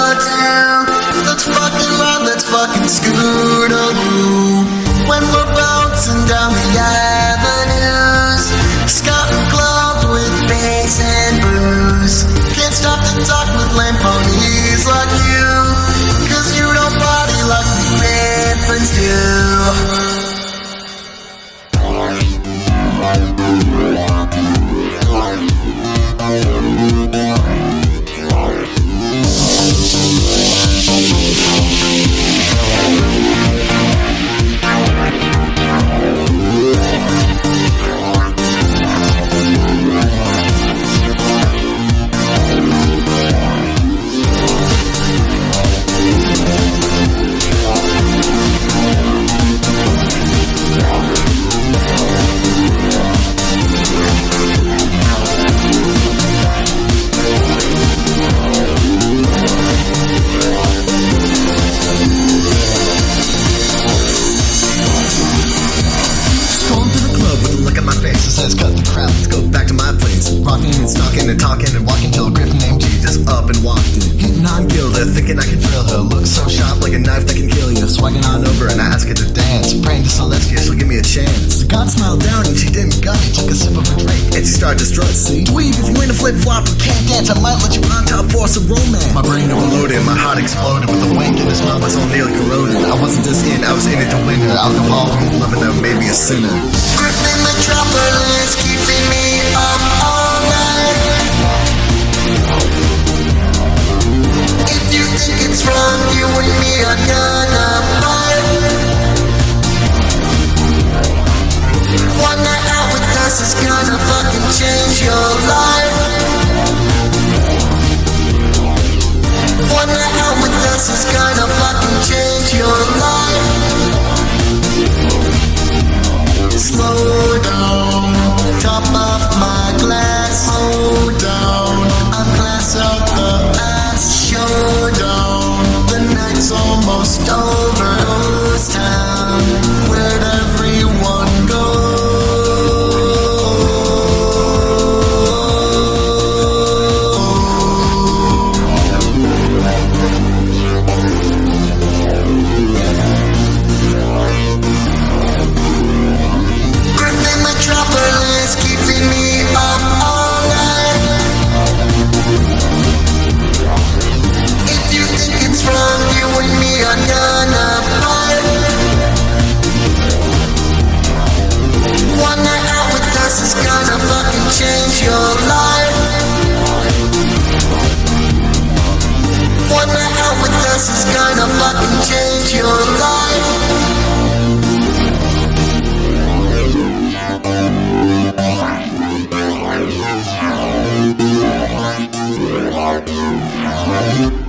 do. Let's fucking run, let's fucking scootaloo. When we're bouncing down the avenues, scouting clubs with bass and booze. Can't stop to talk with lame ponies like you, 'cause you don't party like the infants do. Let's go back to my place. Rocking and stalking and talking and walking till a griffin named Jesus up and walked in. Hitting on Gilda, thinking I can drill her. Looks so sharp like a knife that can kill you. Swagging on over and I ask her to dance. Praying to Celestia, she'll give me a chance. God smiled down and she didn't gun me. Took a sip of her drink and she started to strut. See, dweeb, if you ain't a flip flop and can't dance, I might let you on top for some romance. My brain overloaded, my heart exploded with a wink and his mouth was all nearly corroded. I wasn't just in, I was in it to win her. Alcohol, loving her, maybe a sinner. Griffin Metropolis keeping me up all night. If you think it's wrong, you and me are gonna fight. One night out with us is gonna fucking change your life. One night out with us is gonna fucking change your life. Slow down, top off my glass. Hold down, I'm glass out the ass. Showdown, the night's almost over. Ghost town, where'd everyone go? Metropolis keeping me up all night. If you think it's wrong, you and me are gonna fight. One night out with us is gonna fucking change your life. One night out with us is gonna fucking change your life.